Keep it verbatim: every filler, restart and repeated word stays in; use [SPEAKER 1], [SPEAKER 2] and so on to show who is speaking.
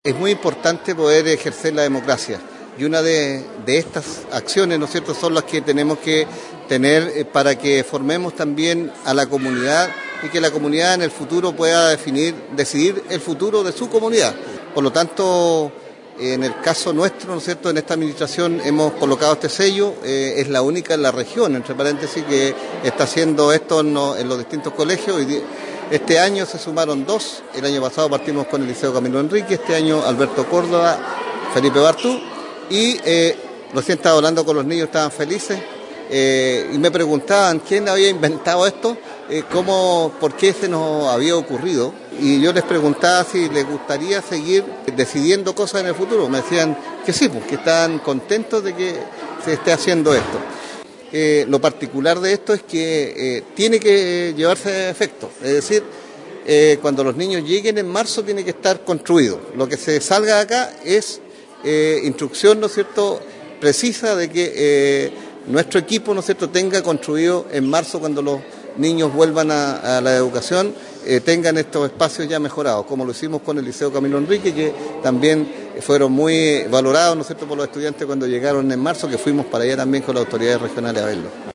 [SPEAKER 1] Es muy importante poder ejercer la democracia y una de, de estas acciones, ¿no es cierto?, son las que tenemos que tener eh, para que formemos también a la comunidad y que la comunidad en el futuro pueda definir, decidir el futuro de su comunidad. Por lo tanto, en el caso nuestro, ¿no es cierto?, en esta administración hemos colocado este sello, eh, es la única en la región, entre paréntesis, que está haciendo esto en, no, en los distintos colegios. Y este año se sumaron dos, el año pasado partimos con el Liceo Camilo Enrique, este año Alberto Córdoba, Felipe Bartú, y eh, recién estaba hablando con los niños, estaban felices, eh, y me preguntaban quién había inventado esto, eh, cómo, por qué se nos había ocurrido, y yo les preguntaba si les gustaría seguir decidiendo cosas en el futuro. Me decían que sí, porque estaban contentos de que se esté haciendo esto. Eh, lo particular de esto es que eh, tiene que llevarse a efecto, es decir, eh, cuando los niños lleguen en marzo tiene que estar construido. Lo que se salga de acá es eh, instrucción, ¿no es cierto?, precisa de que eh, nuestro equipo, ¿no es cierto?, tenga construido en marzo, cuando los niños vuelvan a, a la educación, eh, tengan estos espacios ya mejorados, como lo hicimos con el Liceo Camilo Enrique, que también fueron muy valorados, ¿no es cierto?, por los estudiantes cuando llegaron en marzo, que fuimos para allá también con las autoridades regionales a verlo.